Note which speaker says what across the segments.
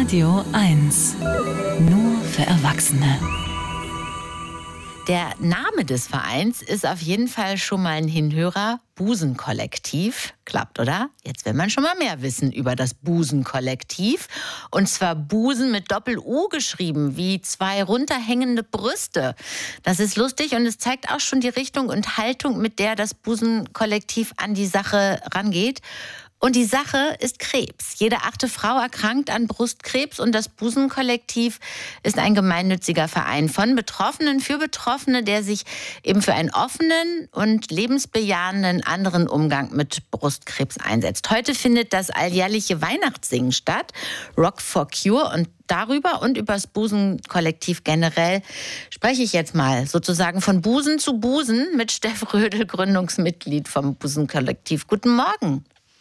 Speaker 1: Radio 1. Nur für Erwachsene.
Speaker 2: Der Name des Vereins ist auf jeden Fall schon mal ein Hinhörer. Busenkollektiv. Klappt, oder? Jetzt will man schon mal mehr wissen über das Busenkollektiv. Und zwar Busen mit Doppel-U geschrieben, wie zwei runterhängende Brüste. Das ist lustig und es zeigt auch schon die Richtung und Haltung, mit der das Busenkollektiv an die Sache rangeht. Und die Sache ist Krebs. Jede 8. Frau erkrankt an Brustkrebs und das Busenkollektiv ist ein gemeinnütziger Verein von Betroffenen für Betroffene, der sich eben für einen offenen und lebensbejahenden anderen Umgang mit Brustkrebs einsetzt. Heute findet das alljährliche Weihnachtssingen statt, Rock for Cure, und darüber und über das Busenkollektiv generell spreche ich jetzt mal sozusagen von Busen zu Busen mit Steff Rödel, Gründungsmitglied vom Busenkollektiv. Guten Morgen.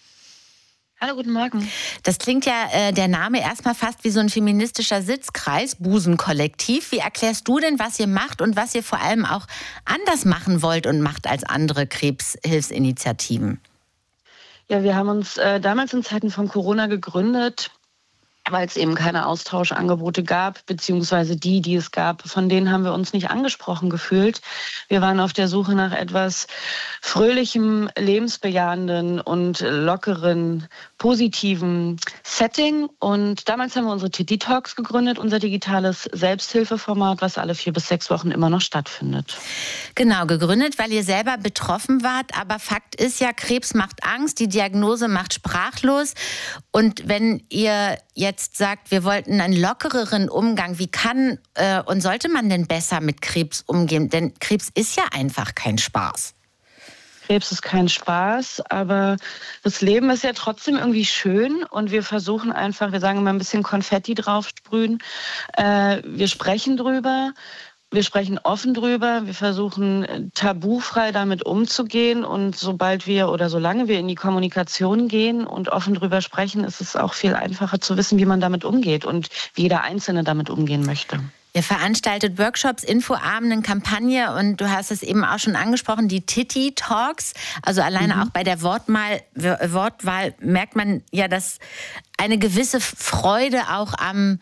Speaker 3: Hallo, guten Morgen.
Speaker 2: Das klingt ja der Name erstmal fast wie so ein feministischer Sitzkreis, Busenkollektiv. Wie erklärst du denn, was ihr macht und was ihr vor allem auch anders machen wollt und macht als andere Krebshilfsinitiativen?
Speaker 3: Ja, wir haben uns damals in Zeiten von Corona gegründet, weil es eben keine Austauschangebote gab, beziehungsweise die es gab, von denen haben wir uns nicht angesprochen gefühlt. Wir waren auf der Suche nach etwas fröhlichem, lebensbejahenden und lockeren, positiven Setting. Und damals haben wir unsere Titty Talks gegründet, unser digitales Selbsthilfeformat, was alle 4 bis 6 Wochen immer noch stattfindet.
Speaker 2: Genau, gegründet, weil ihr selber betroffen wart. Aber Fakt ist ja, Krebs macht Angst, die Diagnose macht sprachlos. Und wenn ihr jetzt sagt, wir wollten einen lockereren Umgang, wie kann und sollte man denn besser mit Krebs umgehen? Denn Krebs ist ja einfach kein Spaß.
Speaker 3: Krebs ist kein Spaß, aber das Leben ist ja trotzdem irgendwie schön und wir versuchen einfach, wir sagen immer ein bisschen Konfetti draufsprühen. Wir sprechen drüber. Wir sprechen offen drüber, wir versuchen tabufrei damit umzugehen und solange wir in die Kommunikation gehen und offen drüber sprechen, ist es auch viel einfacher zu wissen, wie man damit umgeht und wie jeder Einzelne damit umgehen möchte.
Speaker 2: Ihr veranstaltet Workshops, Infoabenden, Kampagne und du hast es eben auch schon angesprochen, die Titty Talks. Also alleine auch bei der Wortwahl merkt man ja, dass eine gewisse Freude auch an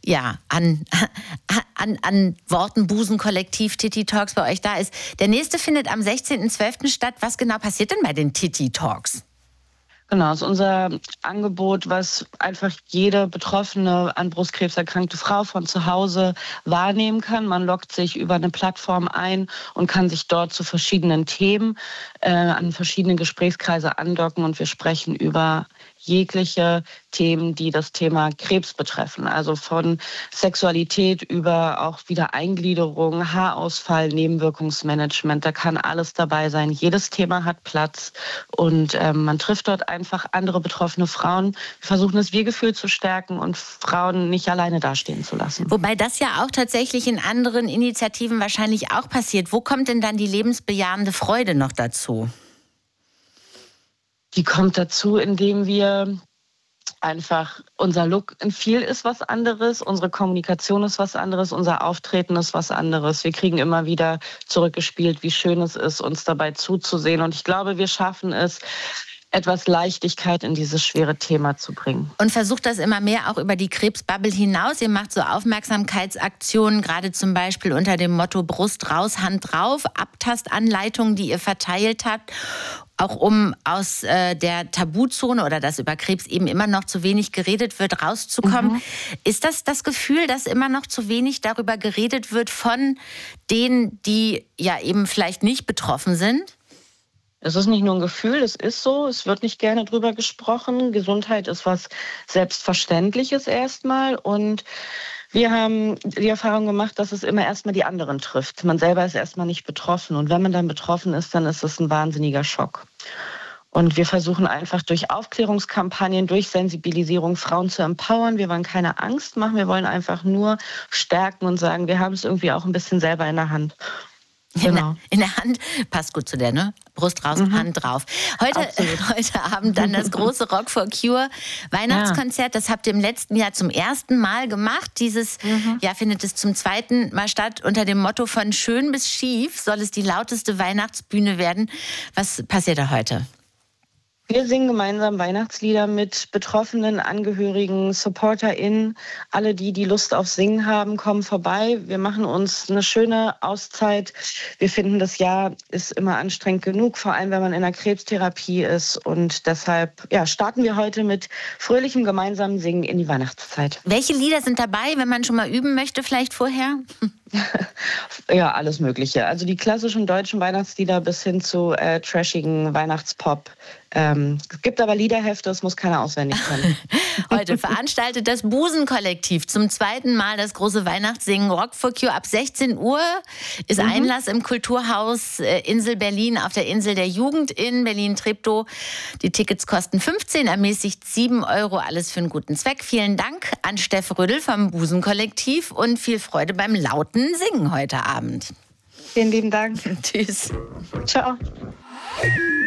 Speaker 2: Worten Busenkollektiv, Titty Talks bei euch da ist. Der nächste findet am 16.12. statt. Was genau passiert denn bei den Titty Talks?
Speaker 3: Genau, das ist unser Angebot, was einfach jede betroffene, an Brustkrebs erkrankte Frau von zu Hause wahrnehmen kann. Man loggt sich über eine Plattform ein und kann sich dort zu verschiedenen Themen an verschiedene Gesprächskreise andocken und wir sprechen über jegliche Themen, die das Thema Krebs betreffen. Also von Sexualität über auch wieder Eingliederung, Haarausfall, Nebenwirkungsmanagement. Da kann alles dabei sein. Jedes Thema hat Platz und man trifft dort einfach andere betroffene Frauen. Wir versuchen das Wir-Gefühl zu stärken und Frauen nicht alleine dastehen zu lassen.
Speaker 2: Wobei das ja auch tatsächlich in anderen Initiativen wahrscheinlich auch passiert. Wo kommt denn dann die lebensbejahende Freude noch dazu?
Speaker 3: Die kommt dazu, indem wir einfach, unser Look in viel ist was anderes, unsere Kommunikation ist was anderes, unser Auftreten ist was anderes. Wir kriegen immer wieder zurückgespielt, wie schön es ist, uns dabei zuzusehen. Und ich glaube, wir schaffen es, etwas Leichtigkeit in dieses schwere Thema zu bringen.
Speaker 2: Und versucht das immer mehr auch über die Krebsbubble hinaus. Ihr macht so Aufmerksamkeitsaktionen, gerade zum Beispiel unter dem Motto Brust raus, Hand drauf, Abtastanleitungen, die ihr verteilt habt, auch um aus der Tabuzone oder dass über Krebs eben immer noch zu wenig geredet wird, rauszukommen. Ist das das Gefühl, dass immer noch zu wenig darüber geredet wird von denen, die ja eben vielleicht nicht betroffen sind?
Speaker 3: Es ist nicht nur ein Gefühl, es ist so. Es wird nicht gerne drüber gesprochen. Gesundheit ist was Selbstverständliches erstmal. Und wir haben die Erfahrung gemacht, dass es immer erstmal die anderen trifft. Man selber ist erstmal nicht betroffen. Und wenn man dann betroffen ist, dann ist es ein wahnsinniger Schock. Und wir versuchen einfach durch Aufklärungskampagnen, durch Sensibilisierung Frauen zu empowern. Wir wollen keine Angst machen, wir wollen einfach nur stärken und sagen, wir haben es irgendwie auch ein bisschen selber in der Hand.
Speaker 2: Genau. In der Hand, passt gut zu der, ne? Brust raus, Hand drauf. Heute Abend dann das große Rock for Cure Weihnachtskonzert. Das habt ihr im letzten Jahr zum ersten Mal gemacht. Dieses Jahr findet es zum zweiten Mal statt. Unter dem Motto von schön bis schief soll es die lauteste Weihnachtsbühne werden. Was passiert da heute?
Speaker 3: Wir singen gemeinsam Weihnachtslieder mit Betroffenen, Angehörigen, SupporterInnen. Alle, die Lust auf Singen haben, kommen vorbei. Wir machen uns eine schöne Auszeit. Wir finden, das Jahr ist immer anstrengend genug, vor allem wenn man in der Krebstherapie ist. Und deshalb starten wir heute mit fröhlichem gemeinsamen Singen in die Weihnachtszeit.
Speaker 2: Welche Lieder sind dabei, wenn man schon mal üben möchte, vielleicht vorher?
Speaker 3: Ja, alles Mögliche. Also die klassischen deutschen Weihnachtslieder bis hin zu trashigen Weihnachtspop. Es gibt aber Liederhefte, das muss keiner auswendig können.
Speaker 2: Heute veranstaltet das Busen-Kollektiv zum 2. Mal das große Weihnachtssingen Rock for Cure. Ab 16 Uhr ist Einlass im Kulturhaus Insel Berlin auf der Insel der Jugend in Berlin-Treptow. Die Tickets kosten 15, ermäßigt 7 €, alles für einen guten Zweck. Vielen Dank an Steff Rödel vom Busen-Kollektiv und viel Freude beim lauten Singen heute Abend.
Speaker 3: Vielen lieben Dank.
Speaker 2: Tschüss.
Speaker 3: Ciao.